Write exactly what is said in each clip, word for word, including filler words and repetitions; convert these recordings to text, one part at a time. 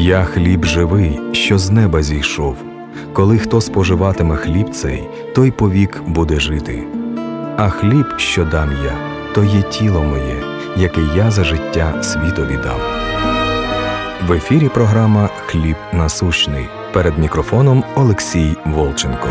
«Я хліб живий, що з неба зійшов. Коли хто споживатиме хліб цей, той повік буде жити. А хліб, що дам я, то є тіло моє, яке я за життя світові дам». В ефірі програма «Хліб насущний». Перед мікрофоном Олексій Волченко.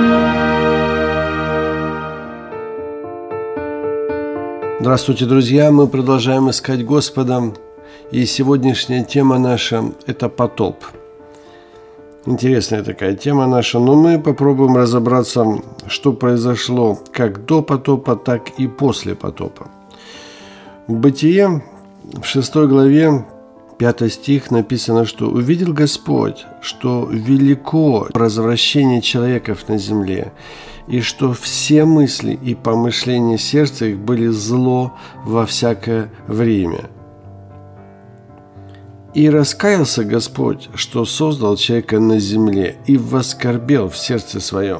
Здравствуйте, друзья! Мы продолжаем искать Господа. И сегодняшняя тема наша – это потоп. Интересная такая тема наша, но мы попробуем разобраться, что произошло как до потопа, так и после потопа. В Бытие, в шестой главе, пятый стих написано, что «Увидел Господь, что велико развращение человеков на земле, и что все мысли и помышления сердца их были зло во всякое время. И раскаялся Господь, что создал человека на земле, и воскорбел в сердце своем.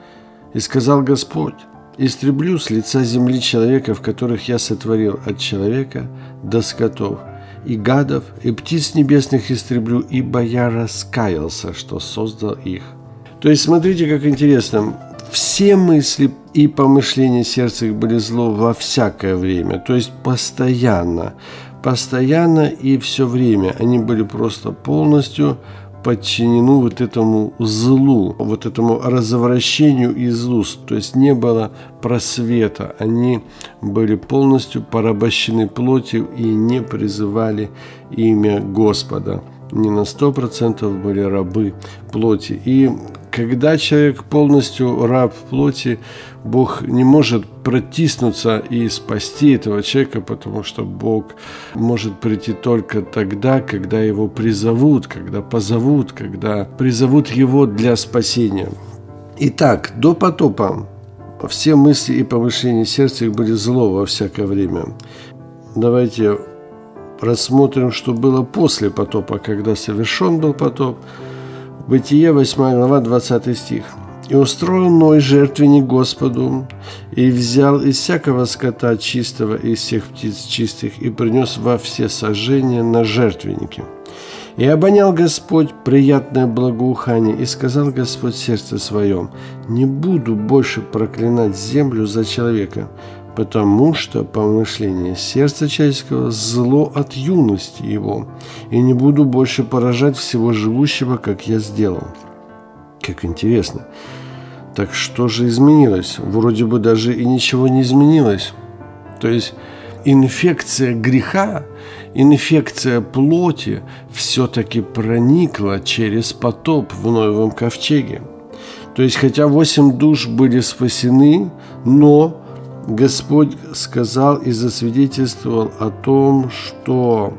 И сказал Господь: истреблю с лица земли человеков, которых я сотворил от человека до скотов, и гадов, и птиц небесных истреблю, ибо я раскаялся, что создал их». То есть, смотрите, как интересно. Все мысли и помышления сердца их были зло во всякое время, то есть постоянно, постоянно и все время. Они были просто полностью подчинены вот этому злу, вот этому развращению и злу, то есть не было просвета. Они были полностью порабощены плотью и не призывали имя Господа. Не на сто процентов были рабы плоти. И когда человек полностью раб плоти, Бог не может протиснуться и спасти этого человека, потому что Бог может прийти только тогда, когда его призовут, когда позовут, когда призовут его для спасения. Итак, до потопа все мысли и помышления сердца их были зло во всякое время. Давайте рассмотрим, что было после потопа, когда совершен был потоп. Бытие, восьмая глава, двадцатый стих. «И устроил Ной жертвенник Господу, и взял из всякого скота чистого, и из всех птиц чистых, и принес во все сожжения на жертвенники. И обонял Господь приятное благоухание, и сказал Господь в сердце своем: не буду больше проклинать землю за человека, потому что помышление сердца человеческого зло от юности его, и не буду больше поражать всего живущего, как я сделал». Как интересно. Так что же изменилось? Вроде бы даже и ничего не изменилось. То есть инфекция греха, инфекция плоти все-таки проникла через потоп в Ноевом ковчеге. То есть хотя восемь душ были спасены, но Господь сказал и засвидетельствовал о том, что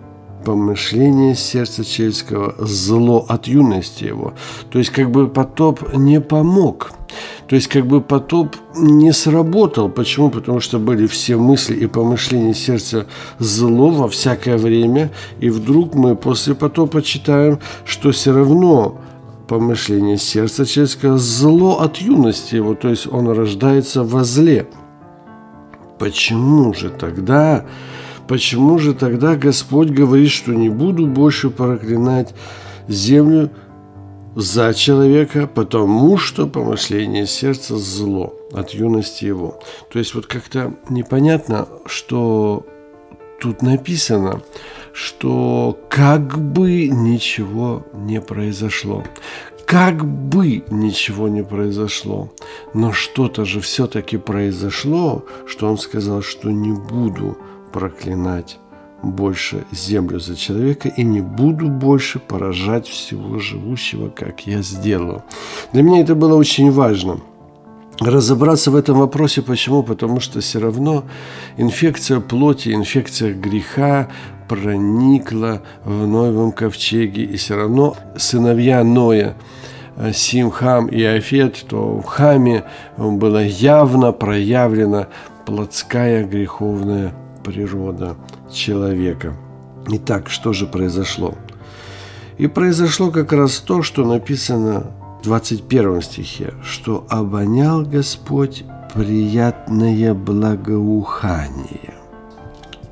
помышление сердца человеческого зло от юности его. То есть как бы потоп не помог. То есть как бы потоп не сработал. Почему? Потому что были все мысли и помышления сердца зло во всякое время. И вдруг мы после потопа читаем, что все равно помышление сердца человеческого зло от юности его. То есть он рождается во зле. Почему же тогда, почему же тогда Господь говорит, что не буду больше проклинать землю за человека, потому что помышление сердца зло от юности его? То есть вот как-то непонятно, что тут написано, что как бы ничего не произошло. Как бы ничего не произошло, но что-то же все-таки произошло, что он сказал, что не буду проклинать больше землю за человека и не буду больше поражать всего живущего, как я сделал. Для меня это было очень важно. Разобраться в этом вопросе. Почему? Потому что все равно инфекция плоти, инфекция греха проникла в Ноевом ковчеге. И все равно сыновья Ноя, Сим, Хам и Афет, то в Хаме была явно проявлена плотская греховная природа человека. Итак, что же произошло? И произошло как раз то, что написано в двадцать первом стихе, что обонял Господь приятное благоухание.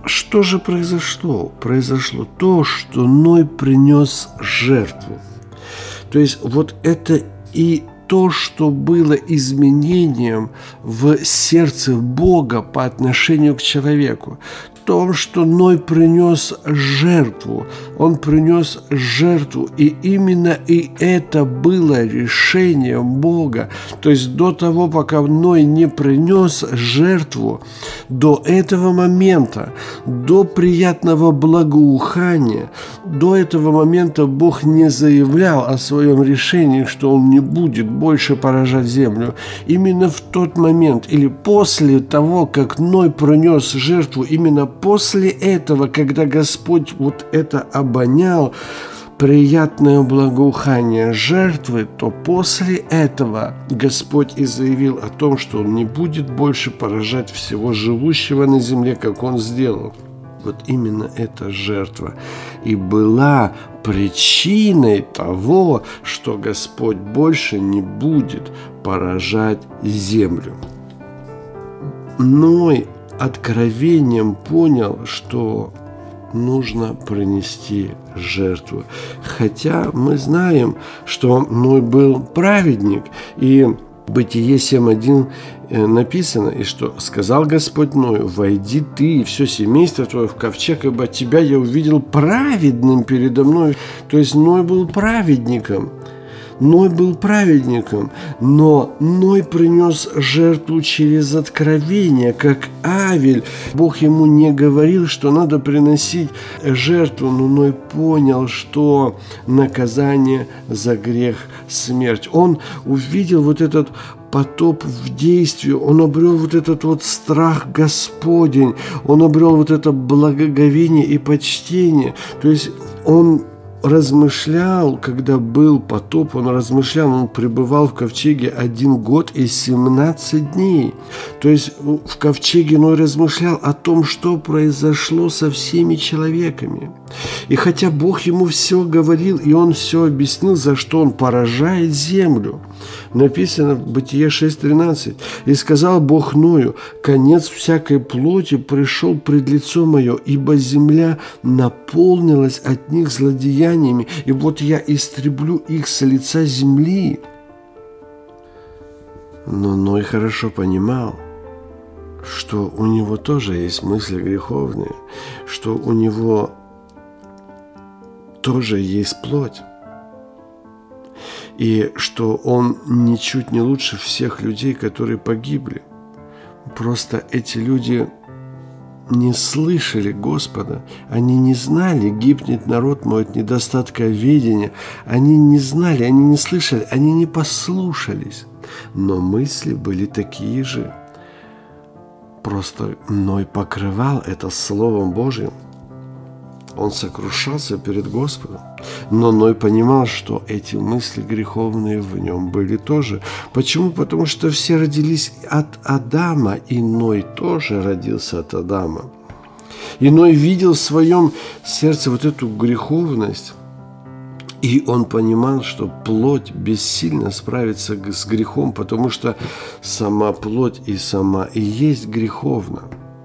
что же произошло? Произошло то, что Ной принес жертву. То есть вот это и то, что было изменением в сердце Бога по отношению к человеку. том, что Ной принес жертву. Он принес жертву, и именно и это было решением Бога. То есть до того, пока Ной не принес жертву, до этого момента, до приятного благоухания, до этого момента Бог не заявлял о своем решении, что Он не будет больше поражать землю. Именно в тот момент или после того, как Ной принес жертву, именно после этого, когда Господь вот это обонял, приятное благоухание жертвы, то после этого Господь и заявил о том, что Он не будет больше поражать всего живущего на земле, как Он сделал. Вот именно эта жертва и была причиной того, что Господь больше не будет поражать землю. Ной откровением понял, что нужно принести жертву. Хотя мы знаем, что Ной был праведник, и в Бытие семь один написано, и что сказал Господь Ною: «Войди ты и все семейство твое в ковчег, ибо тебя я увидел праведным передо мной». То есть Ной был праведником. Ной был праведником, но Ной принес жертву через откровение, как Авель. Бог ему не говорил, что надо приносить жертву, но Ной понял, что наказание за грех – смерть. Он увидел вот этот потоп в действии, он обрел вот этот вот страх Господень, он обрел вот это благоговение и почтение. То есть он размышлял, когда был потоп, он размышлял, он пребывал в ковчеге один год и семнадцать дней. То есть в ковчеге Ной размышлял о том, что произошло со всеми человеками. И хотя Бог ему все говорил, и он все объяснил, за что он поражает землю, написано в Бытие шесть тринадцать: «И сказал Бог Ною: конец всякой плоти пришел пред лицо мое, ибо земля наполнилась от них злодеяниями, и вот я истреблю их с лица земли». Но Ной хорошо понимал, что у него тоже есть мысли греховные, что у него тоже есть плоть. И что он ничуть не лучше всех людей, которые погибли. Просто эти люди не слышали Господа. Они не знали, гибнет народ мой от недостатка ведения. Они не знали, они не слышали, они не послушались. Но мысли были такие же. Просто Ной покрывал это Словом Божьим. Он сокрушался перед Господом. Но Ной понимал, что эти мысли греховные в нем были тоже. Почему? Потому что все родились от Адама, и Ной тоже родился от Адама. И Ной видел в своем сердце вот эту греховность. И он понимал, что плоть бессильно справится с грехом, потому что сама плоть и сама и есть греховна.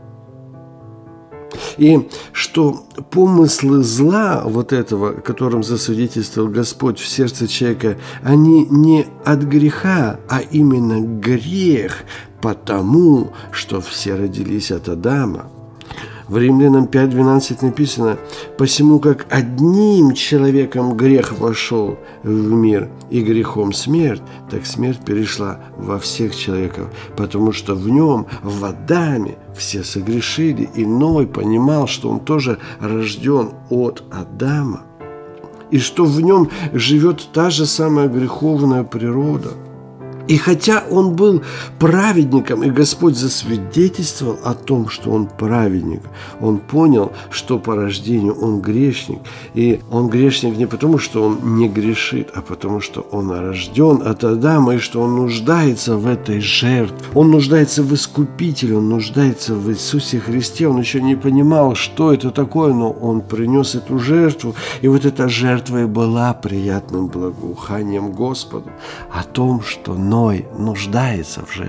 И что помыслы зла вот этого, которым засвидетельствовал Господь в сердце человека, они не от греха, а именно грех, потому что все родились от Адама. В Римлянам пять двенадцать написано: «Посему как одним человеком грех вошел в мир, и грехом смерть, так смерть перешла во всех человеков, потому что в нем, в Адаме, все согрешили». И Ной понимал, что он тоже рожден от Адама, и что в нем живет та же самая греховная природа. И хотя он был праведником, и Господь засвидетельствовал о том, что он праведник, он понял, что по рождению он грешник. И он грешник не потому, что он не грешит, а потому, что он рожден от Адама, и что он нуждается в этой жертве. Он нуждается в Искупителе, он нуждается в Иисусе Христе. Он еще не понимал, что это такое, но он принес эту жертву. И вот эта жертва и была приятным благоуханием Господу о том, что Ной нуждается в жертве,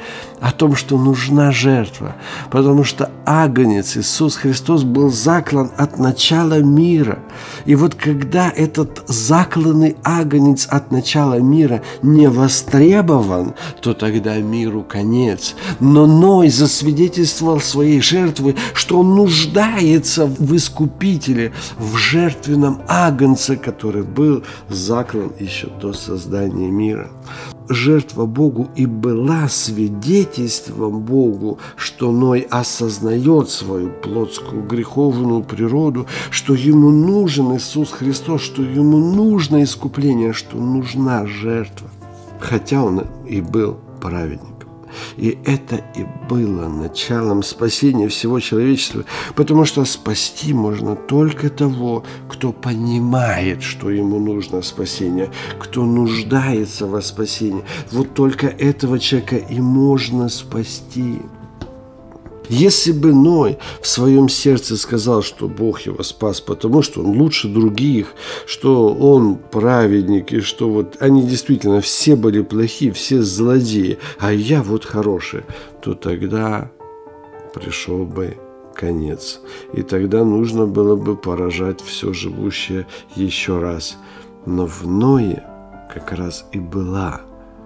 о том, что нужна жертва, потому что агнец Иисус Христос был заклан от начала мира. И вот когда этот закланный агнец от начала мира не востребован, то тогда миру конец. Но Ной засвидетельствовал своей жертвой, что он нуждается в искупителе, в жертвенном агнце, который был заклан еще до создания мира. Жертва Богу и была свидетельством Богу, что Ной осознает свою плотскую греховную природу, что ему нужен Иисус Христос, что ему нужно искупление, что нужна жертва, хотя он и был праведником. И это и было началом спасения всего человечества, потому что спасти можно только того, кто понимает, что ему нужно спасение, кто нуждается во спасении. Вот только этого человека и можно спасти. Если бы Ной в своем сердце сказал, что Бог его спас, потому что он лучше других, что он праведник, и что вот они действительно все были плохие, все злодеи, а я вот хороший, то тогда пришел бы конец. И тогда нужно было бы поражать все живущее еще раз. Но в Ное как раз и была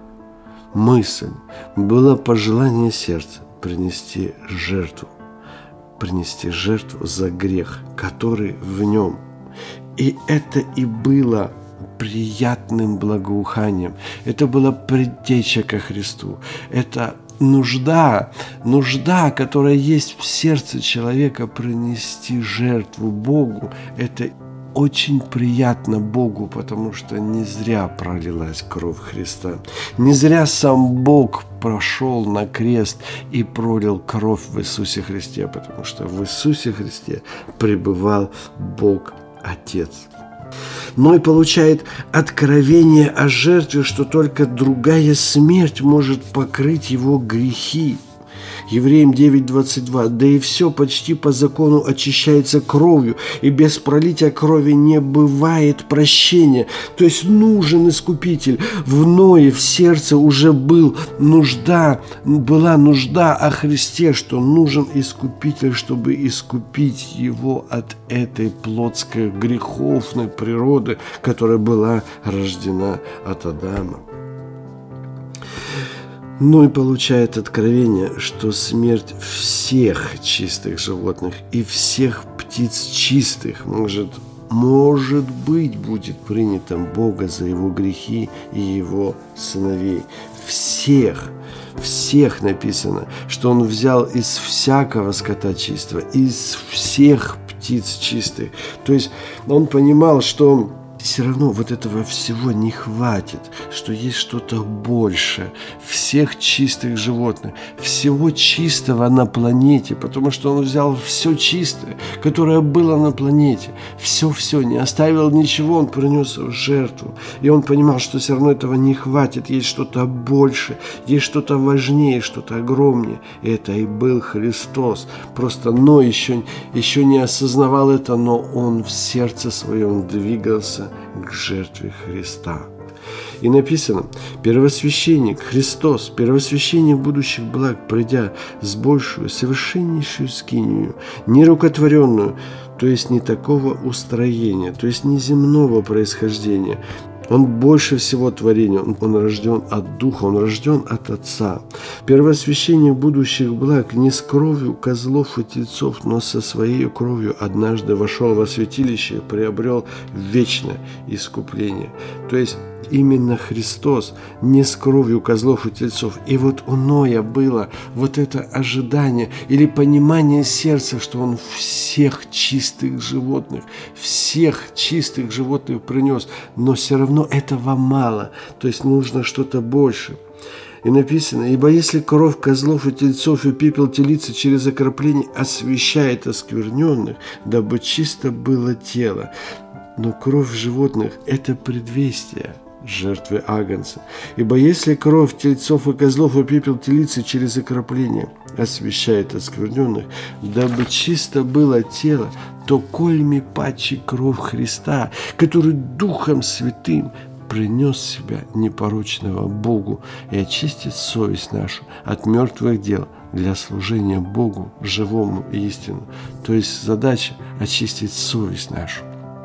мысль, было пожелание сердца принести жертву, принести жертву за грех, который в нем. И это и было приятным благоуханием. Это была предтеча ко Христу. Это нужда, нужда, которая есть в сердце человека, принести жертву Богу. Это очень приятно Богу, потому что не зря пролилась кровь Христа. Не зря сам Бог прошел на крест и пролил кровь в Иисусе Христе, потому что в Иисусе Христе пребывал Бог Отец. Ной получает откровение о жертве, что только другая смерть может покрыть его грехи. Евреям девять двадцать два. «Да и все почти по закону очищается кровью, и без пролития крови не бывает прощения». То есть нужен искупитель. В Ное в сердце уже был нужда, была нужда о Христе, что нужен искупитель, чтобы искупить его от этой плотской греховной природы, которая была рождена от Адама. Ной получает откровение, что смерть всех чистых животных и всех птиц чистых может, может быть, будет принята Бога за его грехи и его сыновей. Всех, всех написано, что он взял из всякого скота чистого, из всех птиц чистых. То есть он понимал, что все равно вот этого всего не хватит, что есть что-то больше всех чистых животных, всего чистого на планете, потому что он взял все чистое, которое было на планете, все-все, не оставил ничего, он принес в жертву. И он понимал, что все равно этого не хватит, есть что-то больше, есть что-то важнее, что-то огромнее. И это и был Христос. Просто Ной еще, еще не осознавал это, но он в сердце своем двигался к жертве Христа. И написано: первосвященник Христос, первосвященник будущих благ, придя с большую, совершеннейшую скинию, нерукотворенную, то есть не такого устроения, то есть не земного происхождения. Он больше всего творения, он, он рожден от Духа, он рожден от Отца. Первосвященник будущих благ не с кровью козлов и тельцов, но со своей кровью однажды вошел во святилище и приобрел вечное искупление. То есть именно Христос не с кровью козлов и тельцов. И вот у Ноя было вот это ожидание или понимание сердца, что он всех чистых животных, всех чистых животных принес, но все равно этого мало, то есть нужно что-то больше. И написано: «Ибо если кровь козлов и тельцов и пепел телицы через окропление освящает оскверненных, дабы чисто было тело». Но кровь животных – это предвестие жертвы агнца. Ибо если кровь тельцов и козлов и пепел телицы через окропление освящает оскверненных, дабы чисто было тело, то кольми паче кровь Христа, который Духом Святым принес себя непорочного Богу и очистит совесть нашу от мертвых дел для служения Богу, живому и истинному. То есть задача очистить совесть нашу.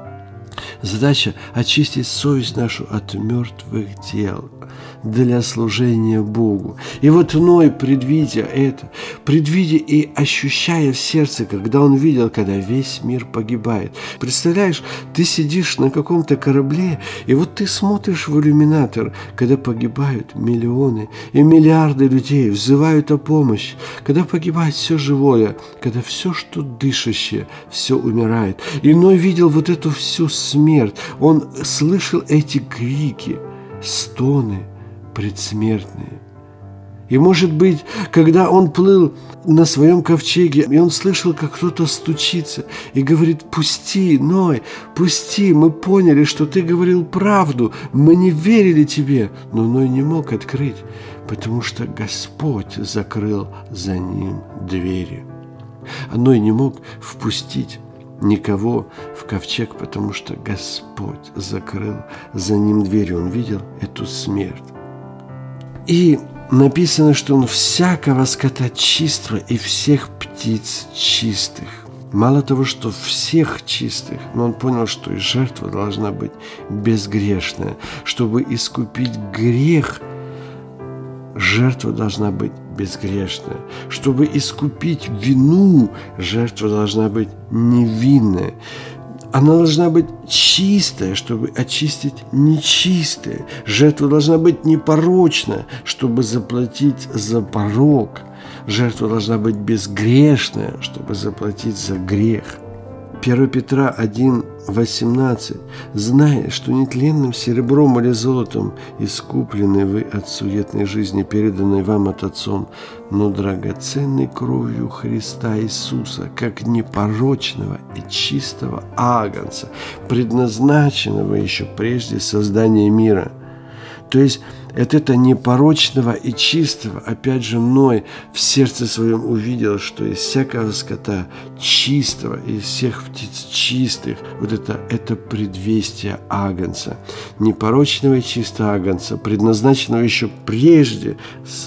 Задача очистить совесть нашу от мертвых дел для служения Богу. И вот Ной, предвидя это, предвидя и ощущая в сердце, когда он видел, когда весь мир погибает. Представляешь, ты сидишь на каком-то корабле, и вот ты смотришь в иллюминатор, когда погибают миллионы и миллиарды людей, взывают о помощи, когда погибает все живое, когда все, что дышащее, все умирает. И Ной видел вот эту всю смерть, он слышал эти крики, стоны предсмертные. И, может быть, когда он плыл на своем ковчеге, и он слышал, как кто-то стучится и говорит: «Пусти, Ной, пусти, мы поняли, что ты говорил правду, мы не верили тебе». Но Ной не мог открыть, потому что Господь закрыл за ним двери. А Ной не мог впустить никого в ковчег, потому что Господь закрыл за ним дверь. Он видел эту смерть. И написано, что он всякого скота чистого и всех птиц чистых. Мало того, что всех чистых, но он понял, что и жертва должна быть безгрешная. Чтобы искупить грех, жертва должна быть безгрешная. Чтобы искупить вину, жертва должна быть невинная. Она должна быть чистая, чтобы очистить нечистое. Жертва должна быть непорочная, чтобы заплатить за порок. Жертва должна быть безгрешная, чтобы заплатить за грех. первое Петра один, восемнадцать. «Зная, что нетленным серебром или золотом искуплены вы от суетной жизни, переданной вам от Отцом, но драгоценной кровью Христа Иисуса, как непорочного и чистого агнца, предназначенного еще прежде создания мира». То есть от этого непорочного и чистого, опять же, Ной в сердце своем увидел, что из всякого скота чистого, из всех птиц чистых, вот это, это предвестие агнца, непорочного и чистого агнца, предназначенного еще прежде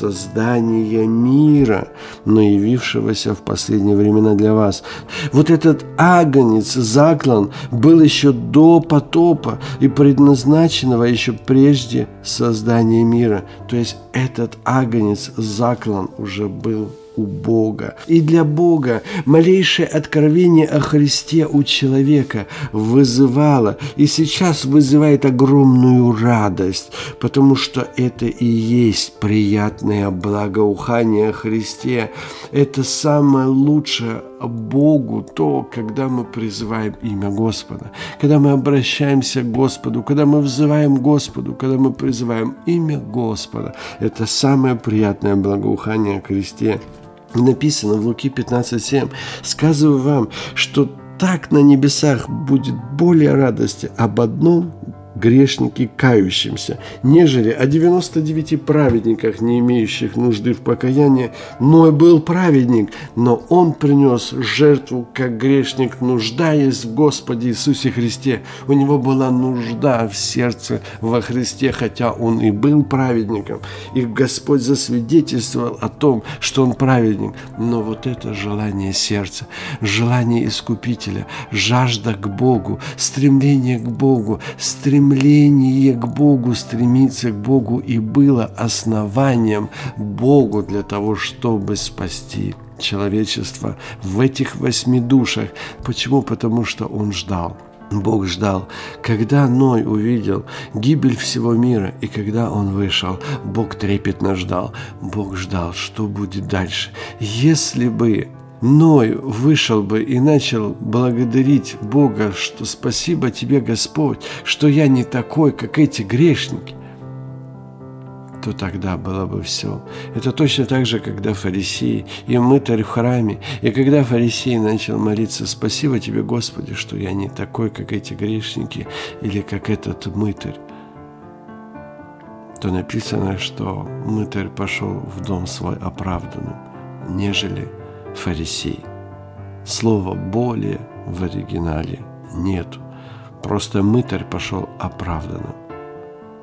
создания мира, но явившегося в последние времена для вас. Вот этот агнец, заклан, был еще до потопа и предназначенного еще прежде создания мира. То есть этот агнец, заклан, уже был у Бога. И для Бога малейшее откровение о Христе у человека вызывало, и сейчас вызывает огромную радость, потому что это и есть приятное благоухание о Христе. Это самое лучшее Богу то, когда мы призываем имя Господа, когда мы обращаемся к Господу, когда мы взываем к Господу, когда мы призываем имя Господа. Это самое приятное благоухание о Христе. Написано в Луки пятнадцать семь: «Сказываю вам, что так на небесах будет более радости об одном грешнике кающимся, нежели о девяноста девяти праведниках, не имеющих нужды в покаянии. Ной был праведник, но он принес жертву, как грешник, нуждаясь в Господе Иисусе Христе». У него была нужда в сердце во Христе, хотя он и был праведником. И Господь засвидетельствовал о том, что он праведник. Но вот это желание сердца, желание Искупителя, жажда к Богу, стремление к Богу, стремление Стремление к Богу, стремиться к Богу и было основанием Богу для того, чтобы спасти человечество в этих восьми душах. Почему? Потому что Он ждал. Бог ждал. Когда Ной увидел гибель всего мира, и когда он вышел, Бог трепетно ждал. Бог ждал, что будет дальше. Если бы Ной вышел бы и начал благодарить Бога, что спасибо тебе, Господь, что я не такой, как эти грешники, то тогда было бы все. Это точно так же, когда фарисеи и мытарь в храме, и когда фарисей начал молиться: спасибо тебе, Господи, что я не такой, как эти грешники, или как этот мытарь, то написано, что мытарь пошел в дом свой оправданным, нежели фарисей. Слова «более» в оригинале нету. Просто мытарь пошел оправданным.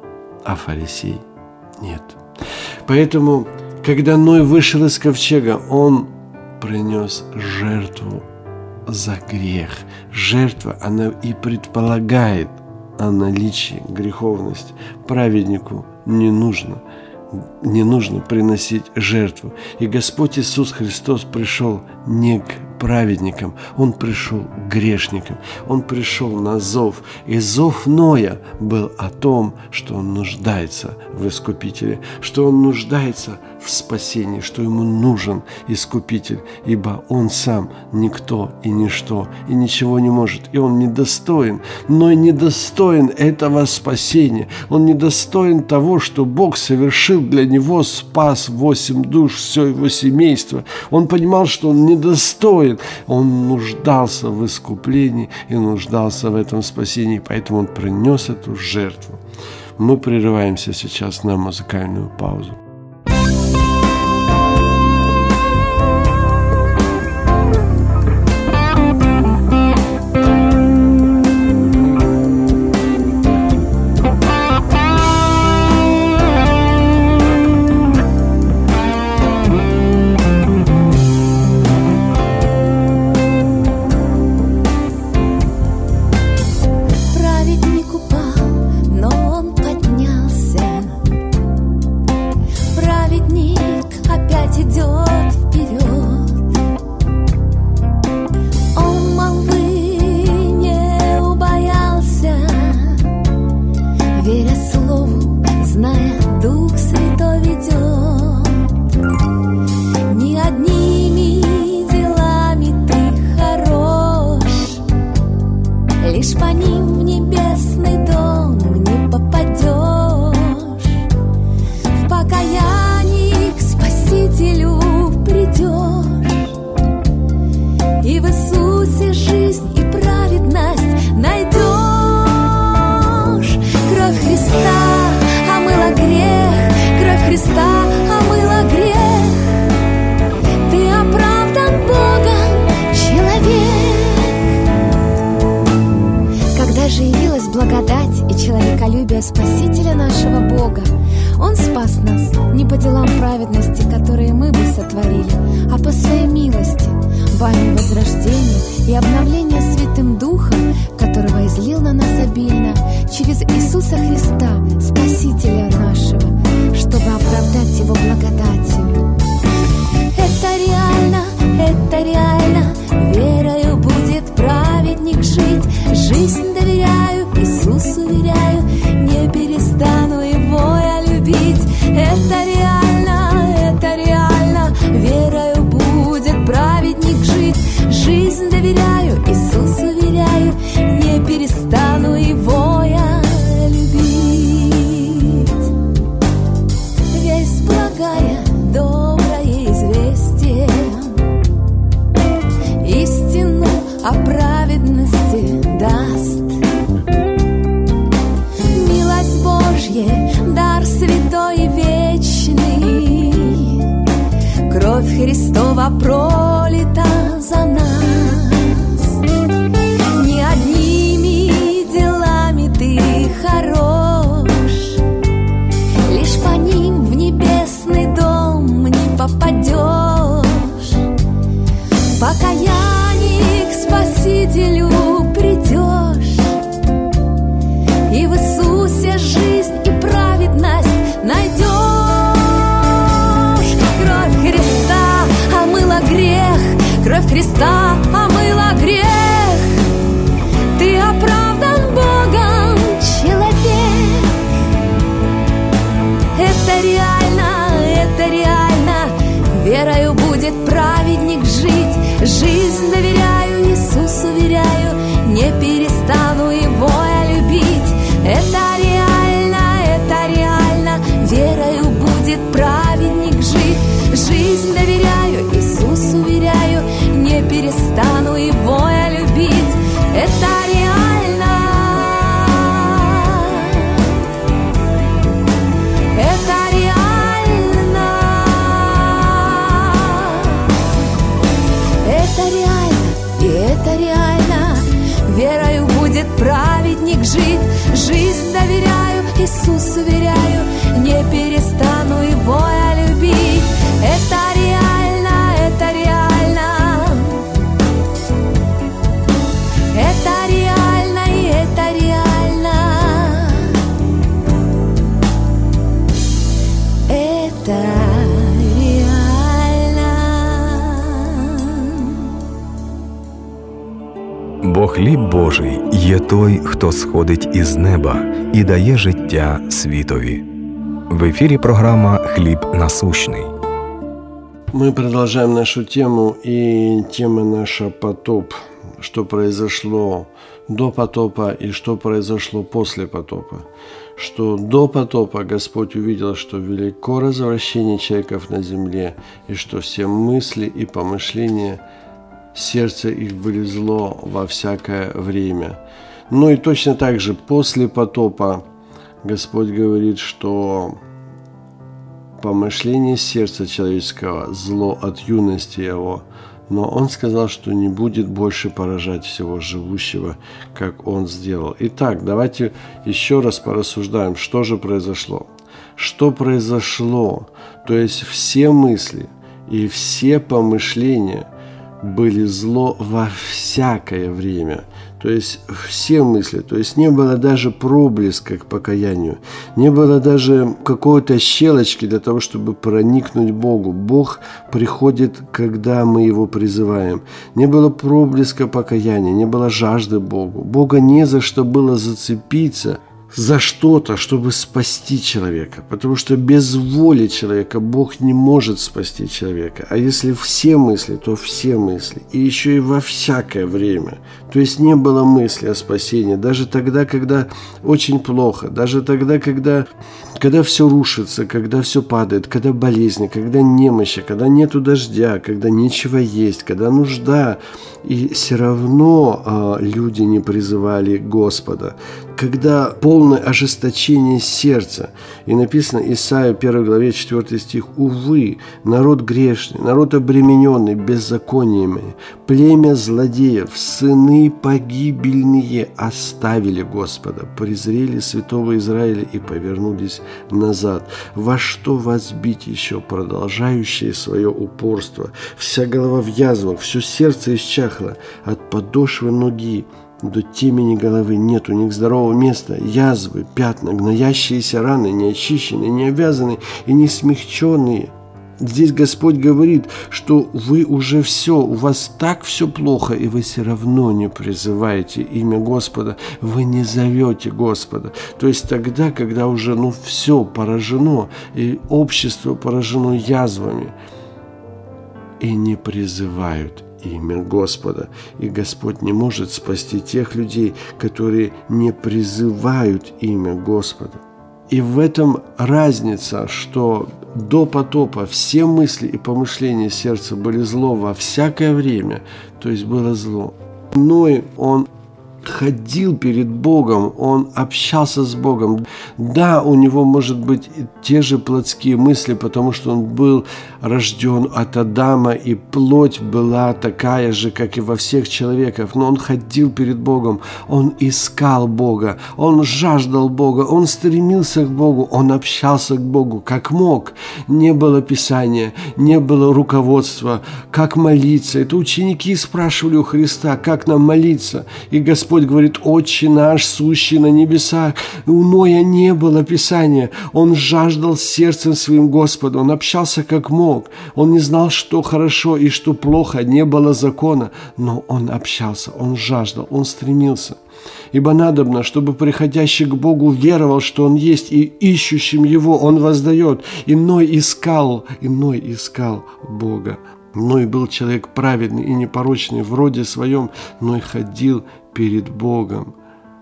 а фарисей нет. Поэтому, когда Ной вышел из ковчега, он принес жертву за грех. Жертва, она и предполагает о наличии греховности. Праведнику не нужно, не нужно приносить жертву. И Господь Иисус Христос пришел не к праведникам, Он пришел к грешникам. Он пришел на зов. И зов Ноя был о том, что он нуждается в Искупителе, что он нуждается в спасении, что ему нужен Искупитель, ибо он сам никто и ничто, и ничего не может, и он недостоин. Ной недостоин этого спасения. Он недостоин того, что Бог совершил для него, спас восемь душ, все его семейство. Он понимал, что он недостоин. Он нуждался в искуплении и нуждался в этом спасении, поэтому он принес эту жертву. Мы прерываемся сейчас на музыкальную паузу. Спасителя нашего Бога. Он спас нас не по делам праведности, которые мы бы сотворили, а по своей милости, вами возрождение и обновление Святым Духом, которого излил на нас обильно через Иисуса Христа, Спасителя нашего, чтобы оправдать Его благодатью. Это реально, это реально, верою будет праведник жить. Жизнь доверяю, Иисусу веряю, не перестану Его я любить. Это реально, это реально, верою будет праведник жить. Жизнь доверяю, Иисусу веряю, не перестану Его я любить. Весть благая, доброе известие, истину о праведности даст. Милость Божья, дар святой и вечный, кровь Христова пролита за нас. Не одними делами ты хорош, лишь по ним в небесный дом не попадешь. В покаянии к Спасителю придешь, и в Иисусе жизнь и праведность найдешь. Кровь Христа омыла грех, кровь Христа омыла грех. Ты оправдан Богом, человек. Это реально, это реально, верою будет праведник жить. Жизнь доверяю, Иисусу веряю, не перестану Его я любить. Это реально, это реально, верою будет праведник жить. Жизнь доверяю, Иисусу веряю, не перестану Его я любить. Это реально, это реально, это реально, и это реально, верою будет праведник жить. Жизнь доверяю, Иисусу веряю, не перестану Его я любить. Это реально, это реально, это реально и это реально, это реально. Бо хліб Божий є той, хто сходить із неба і дає життя світові. В ефірі програма «Хліб насущний». Мы продолжаем нашу тему, и тема наша потоп. Что произошло до потопа и что произошло после потопа. Что до потопа Господь увидел, что велико развращение человеков на земле, и что все мысли и помышления сердца их были зло во всякое время. Ну и точно так же после потопа Господь говорит, что помышление сердца человеческого зло от юности его, но Он сказал, что не будет больше поражать всего живущего, как Он сделал. Итак, давайте еще раз порассуждаем, что же произошло. Что произошло? То есть все мысли и все помышления были зло во всякое время. То есть все мысли, то есть не было даже проблеска к покаянию, не было даже какой-то щелочки для того, чтобы проникнуть Богу. Бог приходит, когда мы Его призываем. Не было проблеска покаяния, не было жажды Богу. Бога не за что было зацепиться за что-то, чтобы спасти человека. Потому что без воли человека Бог не может спасти человека. А если все мысли, то все мысли. И еще и во всякое время. То есть не было мысли о спасении. Даже тогда, когда очень плохо. Даже тогда, когда, когда все рушится, когда все падает, когда болезни, когда немощи, когда нету дождя, когда нечего есть, когда нужда. И все равно э, люди не призывали Господа. Когда полное ожесточение сердца. И написано Исайя первой главе четвёртый стих. «Увы, народ грешный, народ обремененный беззакониями, племя злодеев, сыны погибельные оставили Господа, презрели святого Израиля и повернулись назад. Во что вас бить еще, продолжающие свое упорство? Вся голова в язвах, все сердце исчахло от подошвы ноги до темени головы, нет у них здорового места, язвы, пятна, гноящиеся раны, неочищенные, не обвязанные и не смягченные». Здесь Господь говорит, что вы уже все, у вас так все плохо, и вы все равно не призываете имя Господа, вы не зовете Господа. То есть тогда, когда уже ну, все поражено, и общество поражено язвами, и не призывают имя Господа. И Господь не может спасти тех людей, которые не призывают имя Господа. И в этом разница, что до потопа все мысли и помышления сердца были зло во всякое время, то есть было зло. Ной, он ходил перед Богом, он общался с Богом. Да, у него, может быть, те же плотские мысли, потому что он был рожден от Адама, и плоть была такая же, как и во всех человеках. Но он ходил перед Богом, он искал Бога, он жаждал Бога, он стремился к Богу, он общался к Богу, как мог. Не было Писания, не было руководства, как молиться. Это ученики спрашивали у Христа, как нам молиться. И Господь говорит: «Отче наш, сущий на небесах». У Ноя не было Писания. Он жаждал сердцем своим Господа. Он общался как мог. Он не знал, что хорошо и что плохо. Не было закона. Но он общался, он жаждал, он стремился. Ибо надобно, чтобы приходящий к Богу веровал, что Он есть, и ищущим Его Он воздает. И Ной искал, и Ной искал Бога. Ной был человек праведный и непорочный в роде своем, Ной ходил перед Богом.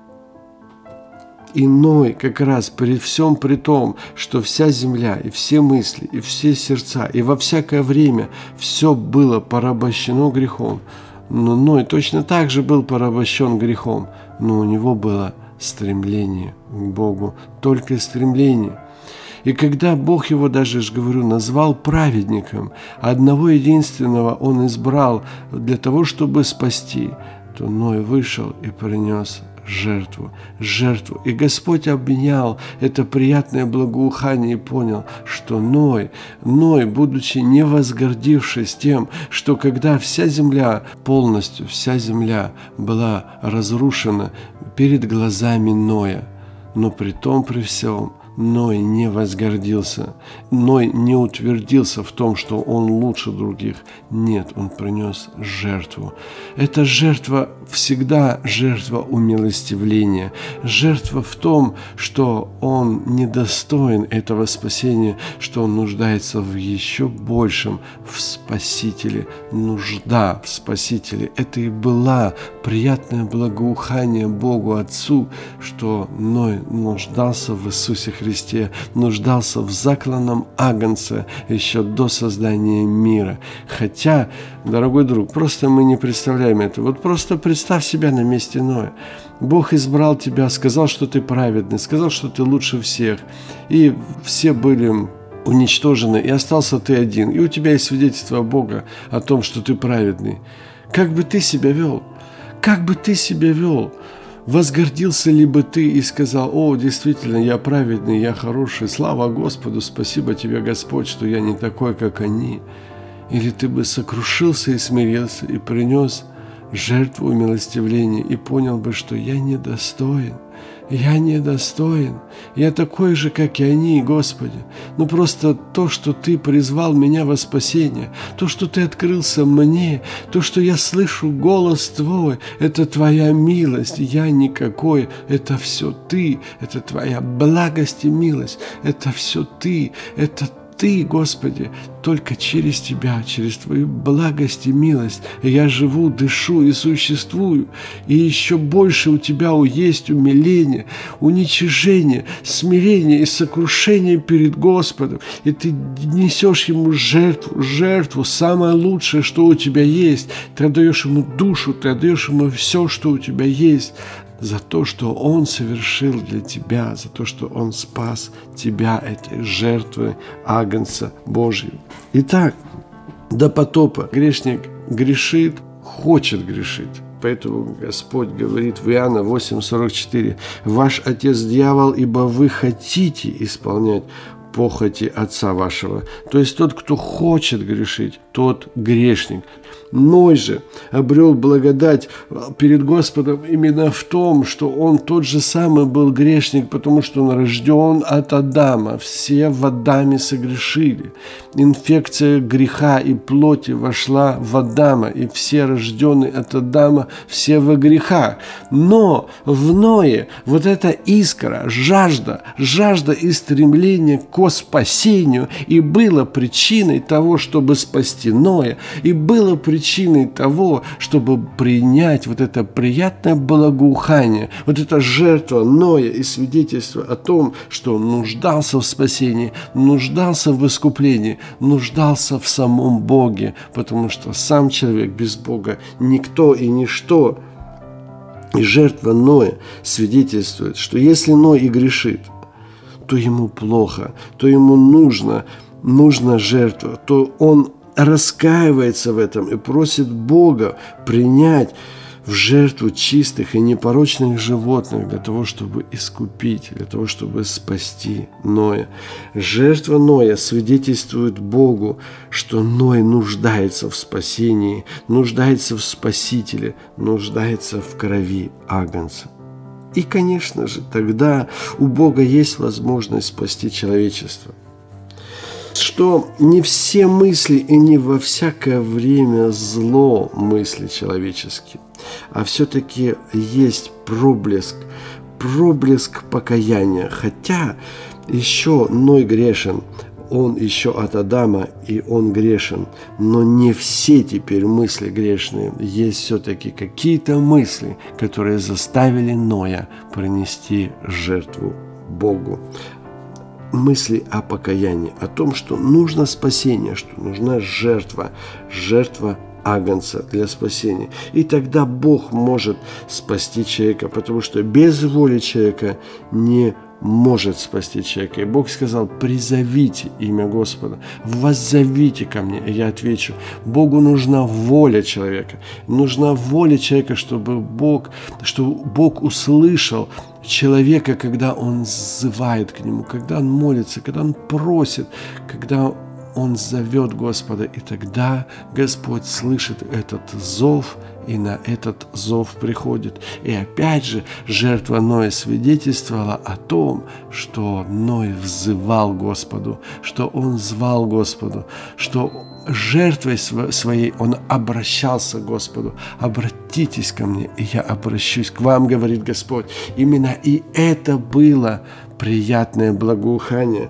И Ной как раз при всем при том, что вся земля и все мысли, и все сердца, и во всякое время все было порабощено грехом. Но Ной точно так же был порабощен грехом, но у него было стремление к Богу, только стремление. И когда Бог его, даже, я говорю, назвал праведником, одного единственного Он избрал для того, чтобы спасти, то Ной вышел и принес жертву, жертву. И Господь обнял это приятное благоухание и понял, что Ной, Ной, будучи не возгордившись тем, что когда вся земля, полностью вся земля была разрушена перед глазами Ноя, но при том, при всем, Ной не возгордился, Ной не утвердился в том, что он лучше других. Нет, он принес жертву. Эта жертва всегда жертва умилостивления, жертва в том, что он недостоин этого спасения, что он нуждается в еще большем, в Спасителе, нужда в Спасителе. Это и была приятное благоухание Богу Отцу, что Ной нуждался в Иисусе Христе. Христе, нуждался в закланном агнце еще до создания мира. Хотя, дорогой друг, просто мы не представляем это. Вот просто представь себя на месте Ноя. Бог избрал тебя, сказал, что ты праведный, сказал, что ты лучше всех. И все были уничтожены, и остался ты один. И у тебя есть свидетельство Бога о том, что ты праведный. Как бы ты себя вел? Как бы ты себя вел? Возгордился ли бы ты и сказал: «О, действительно, я праведный, я хороший, слава Господу, спасибо тебе, Господь, что я не такой, как они». Или ты бы сокрушился и смирился, и принес жертву умилостивления, и понял бы, что я недостоин, я недостоин, я такой же, как и они, Господи. Но просто то, что Ты призвал меня во спасение, то, что Ты открылся мне, то, что я слышу голос Твой, это Твоя милость, я никакой, это все Ты, это Твоя благость и милость, это все Ты, это Ты, Господи, только через Тебя, через Твою благость и милость я живу, дышу и существую. И еще больше у Тебя есть умиление, уничижение, смирение и сокрушение перед Господом. И Ты несешь Ему жертву, жертву, самое лучшее, что у Тебя есть. Ты отдаешь Ему душу, Ты отдаешь Ему все, что у Тебя есть, за то, что Он совершил для тебя, за то, что Он спас тебя этой жертвой агнца Божьего. Итак, до потопа грешник грешит, хочет грешить. Поэтому Господь говорит в Иоанна восемь сорок четыре: «Ваш отец дьявол, ибо вы хотите исполнять похоти отца вашего». То есть тот, кто хочет грешить, тот грешник. Ной же обрел благодать перед Господом именно в том, что он тот же самый был грешник, потому что он рожден от Адама. Все в Адаме согрешили. Инфекция греха и плоти вошла в Адама, и все рожденные от Адама, все во грехах. Но в Ное вот эта искра, жажда, жажда и стремление к спасению и было причиной того, чтобы спасти Ноя, и было причиной того, чтобы принять вот это приятное благоухание, вот эта жертва Ноя и свидетельство о том, что он нуждался в спасении, нуждался в искуплении, нуждался в самом Боге, потому что сам человек без Бога никто и ничто. И жертва Ноя свидетельствует, что если Ной и грешит, то ему плохо, то ему нужно, нужна жертва, то он раскаивается в этом и просит Бога принять в жертву чистых и непорочных животных для того, чтобы искупить, для того, чтобы спасти Ноя. Жертва Ноя свидетельствует Богу, что Ной нуждается в спасении, нуждается в Спасителе, нуждается в крови агнца. И, конечно же, тогда у Бога есть возможность спасти человечество. Что не все мысли и не во всякое время зло мысли человеческие, а все-таки есть проблеск, проблеск покаяния. Хотя еще Ной грешен, он еще от Адама, и он грешен. Но не все теперь мысли грешные. Есть все-таки какие-то мысли, которые заставили Ноя принести жертву Богу. Мысли о покаянии, о том, что нужно спасение, что нужна жертва, жертва агнца для спасения. И тогда Бог может спасти человека, потому что без воли человека не может спасти человека. И Бог сказал: призовите имя Господа, воззовите ко мне. И я отвечу: Богу нужна воля человека. Нужна воля человека, чтобы Бог, чтобы Бог услышал человека, когда он взывает к Нему, когда он молится, когда он просит, когда он зовет Господа. И тогда Господь слышит этот зов, и на этот зов приходит. И опять же, жертва Ноя свидетельствовала о том, что Ной взывал Господу, что он звал Господу, что жертвой своей он обращался к Господу. Обратитесь ко мне, и я обращусь к вам, говорит Господь. Именно и это было приятное благоухание.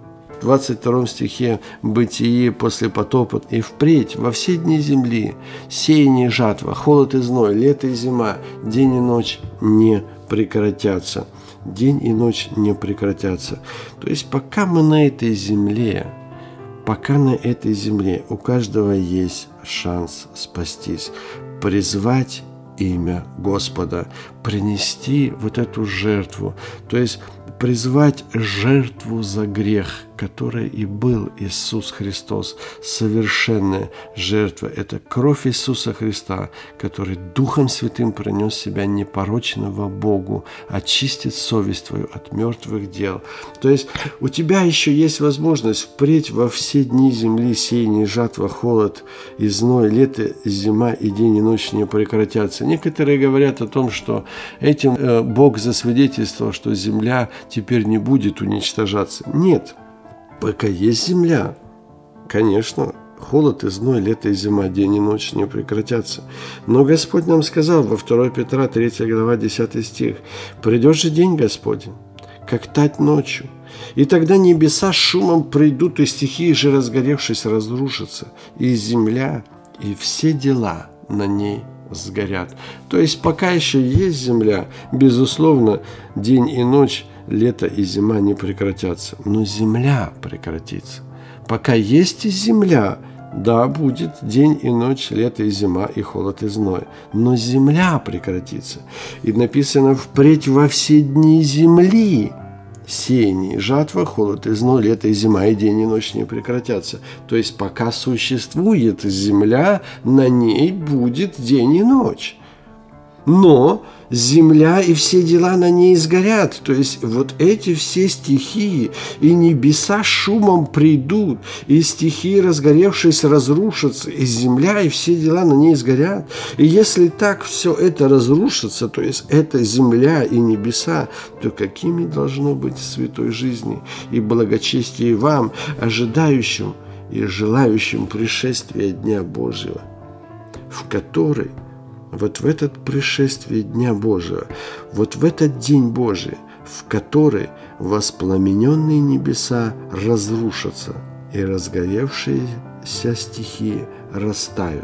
В двадцать втором стихе Бытие после потопа: «И впредь во все дни земли сеяние и жатва, холод и зной, лето и зима, день и ночь не прекратятся». День и ночь не прекратятся. То есть пока мы на этой земле, пока на этой земле у каждого есть шанс спастись, призвать имя Господа, принести вот эту жертву, то есть призвать жертву за грех, которой и был Иисус Христос. Совершенная жертва – это кровь Иисуса Христа, который Духом Святым принес себя непорочного Богу, очистит совесть твою от мертвых дел. То есть у тебя еще есть возможность впредь во все дни земли сеяние, жатва, холод и зной, лето, зима и день и ночь не прекратятся. Некоторые говорят о том, что этим э, Бог засвидетельствовал, что земля теперь не будет уничтожаться. Нет. Пока есть земля, конечно, холод и зной, лето и зима, день и ночь не прекратятся. Но Господь нам сказал во второе Петра, третья глава, десятый стих: «Придет же день Господень, как тать ночью, и тогда небеса шумом придут, и стихии же, разгоревшись, разрушатся, и земля, и все дела на ней сгорят». То есть пока еще есть земля, безусловно, день и ночь, лето и зима не прекратятся, но земля прекратится. Пока есть и земля, да, будет день и ночь, лето и зима, и холод и зной, но земля прекратится. И написано: впредь во все дни земли сеяние, жатва, холод и зной, лето и зима, и день и ночь не прекратятся. То есть пока существует земля, на ней будет день и ночь. Но земля и все дела на ней сгорят. То есть вот эти все стихии, и небеса шумом придут, и стихии, разгоревшись, разрушатся, и земля и все дела на ней сгорят. И если так все это разрушится, то есть это земля и небеса, то какими должно быть в святой жизни и благочестии вам, ожидающим и желающим пришествия Дня Божьего, в который вот в этот пришествие Дня Божьего, вот в этот День Божий, в который воспламененные небеса разрушатся и разгоревшиеся стихии растают.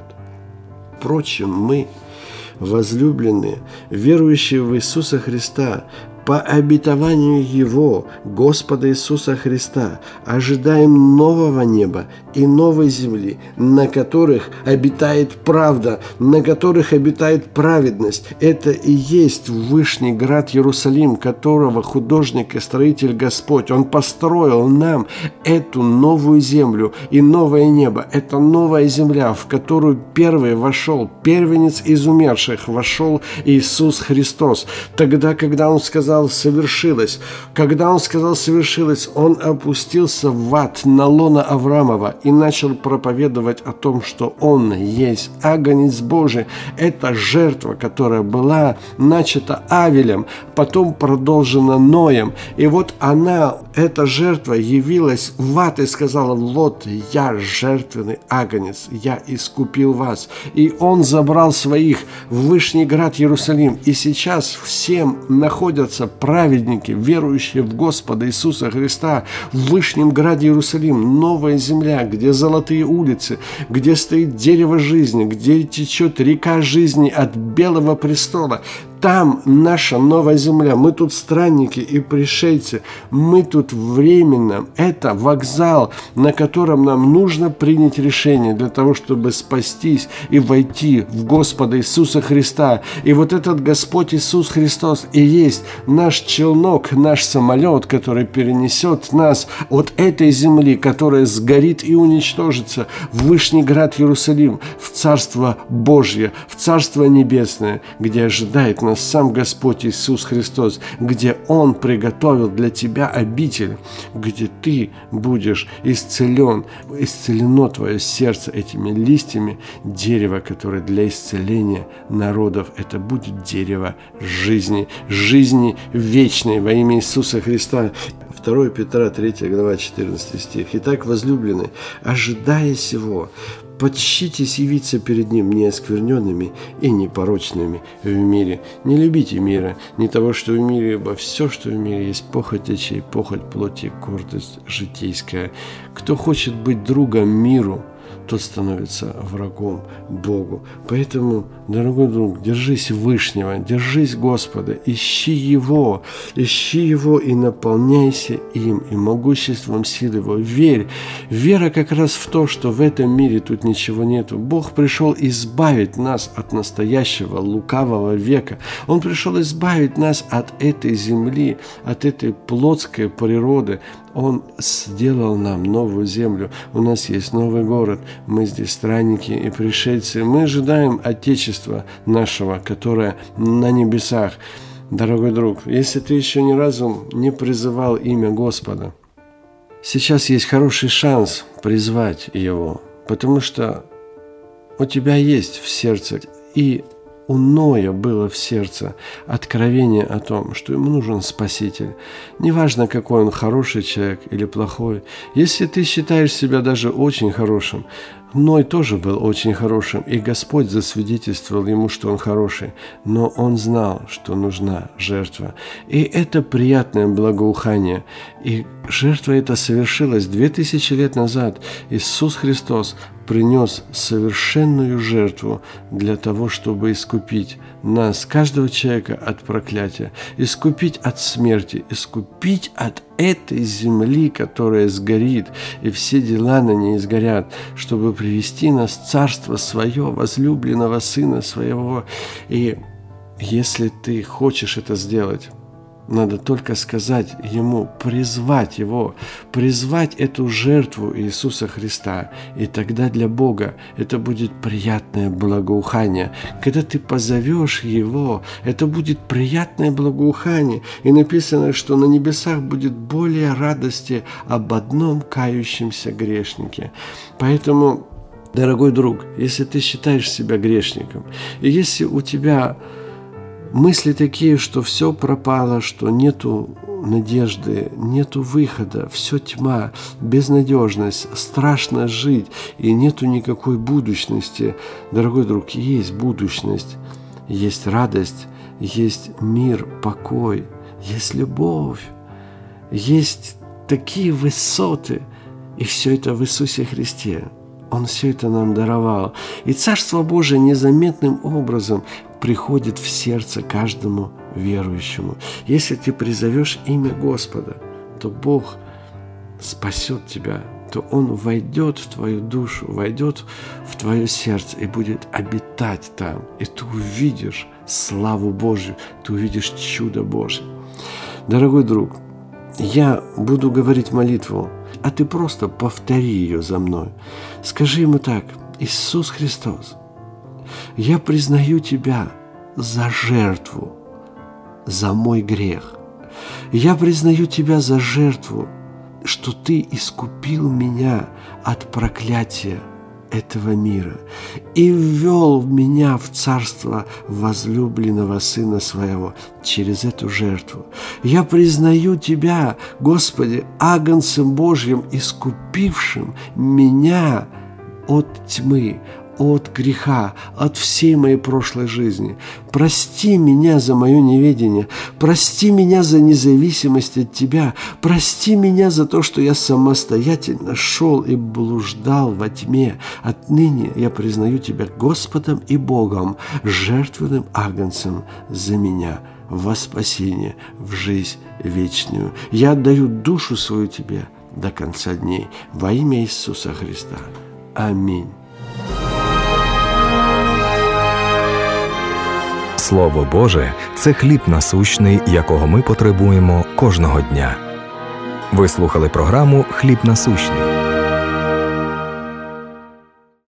Впрочем, мы, возлюбленные, верующие в Иисуса Христа, по обетованию Его, Господа Иисуса Христа, ожидаем нового неба и новой земли, на которых обитает правда, на которых обитает праведность. Это и есть Вышний град Иерусалим, которого художник и строитель Господь. Он построил нам эту новую землю и новое небо. Это новая земля, в которую первый вошел, первенец из умерших, вошел Иисус Христос. Тогда, когда Он сказал «совершилось», когда Он сказал «совершилось», Он опустился в ад на лоно Авраамова и начал проповедовать о том, что Он есть агнец Божий. Это жертва, которая была начата Авелем, потом продолжена Ноем. И вот она, эта жертва, явилась в ад и сказала: «Вот я жертвенный агнец, я искупил вас». И Он забрал своих в Вышний град Иерусалим. И сейчас всем находятся праведники, верующие в Господа Иисуса Христа, в Вышнем граде Иерусалим, новая земля, где золотые улицы, где стоит дерево жизни, где течет река жизни от Белого престола. там наша новая земля. Мы тут странники и пришельцы. Мы тут временно. Это вокзал, на котором нам нужно принять решение для того, чтобы спастись и войти в Господа Иисуса Христа. И вот этот Господь Иисус Христос и есть наш челнок, наш самолет, который перенесет нас от этой земли, которая сгорит и уничтожится, в Вышний град Иерусалим, в Царство Божье, в Царство Небесное, где ожидает нас сам Господь Иисус Христос, где Он приготовил для тебя обитель, где ты будешь исцелен, исцелено твое сердце этими листьями дерева, которое для исцеления народов. Это будет дерево жизни, жизни вечной во имя Иисуса Христа. второе Петра, третья глава, четырнадцатый стих. «Итак, возлюбленные, ожидая сего, подщитесь явиться перед Ним неоскверненными и непорочными в мире. Не любите мира, не того, что в мире, ибо все, что в мире, есть похоть очей, похоть плоти, гордость житейская. Кто хочет быть другом миру, тот становится врагом Богу». Поэтому, дорогой друг, держись Вышнего, держись Господа, ищи Его, ищи Его и наполняйся им, и могуществом силы Его. Верь. Вера как раз в то, что в этом мире тут ничего нету. Бог пришел избавить нас от настоящего лукавого века. Он пришел избавить нас от этой земли, от этой плотской природы. Он сделал нам новую землю. У нас есть новый город. Мы здесь странники и пришельцы. Мы ожидаем Отечества нашего, которое на небесах. Дорогой друг, если ты еще ни разу не призывал имя Господа, сейчас есть хороший шанс призвать Его, потому что у тебя есть в сердце, и у Ноя было в сердце откровение о том, что ему нужен Спаситель. Неважно, какой он хороший человек или плохой. Если ты считаешь себя даже очень хорошим, Ной тоже был очень хорошим, и Господь засвидетельствовал ему, что он хороший, но он знал, что нужна жертва. И это приятное благоухание. И жертва эта совершилась две тысячи лет назад. Иисус Христос принес совершенную жертву для того, чтобы искупить нас, каждого человека, от проклятия, искупить от смерти, искупить от этой земли, которая сгорит, и все дела на ней сгорят, чтобы привести нас в Царство Свое, возлюбленного Сына Своего. И если ты хочешь это сделать, надо только сказать Ему, призвать Его, призвать эту жертву Иисуса Христа. И тогда для Бога это будет приятное благоухание. Когда ты позовешь Его, это будет приятное благоухание. И написано, что на небесах будет более радости об одном кающемся грешнике. Поэтому, дорогой друг, если ты считаешь себя грешником, и если у тебя мысли такие, что все пропало, что нету надежды, нету выхода, все тьма, безнадежность, страшно жить и нету никакой будущности. Дорогой друг, есть будущность, есть радость, есть мир, покой, есть любовь, есть такие высоты, и все это в Иисусе Христе. Он все это нам даровал. И Царство Божие незаметным образом приходит в сердце каждому верующему. Если ты призовешь имя Господа, то Бог спасет тебя, то Он войдет в твою душу, войдет в твое сердце и будет обитать там. И ты увидишь славу Божью, ты увидишь чудо Божье. Дорогой друг, я буду говорить молитву, а ты просто повтори ее за мной. Скажи Ему так: Иисус Христос, я признаю Тебя за жертву, за мой грех. Я признаю Тебя за жертву, что Ты искупил меня от проклятия этого мира и ввел меня в царство возлюбленного Сына Своего через эту жертву. Я признаю Тебя, Господи, Агнцем Божьим, искупившим меня от тьмы, от греха, от всей моей прошлой жизни. Прости меня за мое неведение, прости меня за независимость от Тебя, прости меня за то, что я самостоятельно шел и блуждал во тьме. Отныне я признаю Тебя Господом и Богом, жертвенным агнцем за меня, во спасение, в жизнь вечную. Я отдаю душу свою Тебе до конца дней. Во имя Иисуса Христа. Амінь. Слово Боже – це хліб насущний, якого ми потребуємо кожного дня. Ви слухали програму «Хліб насущний».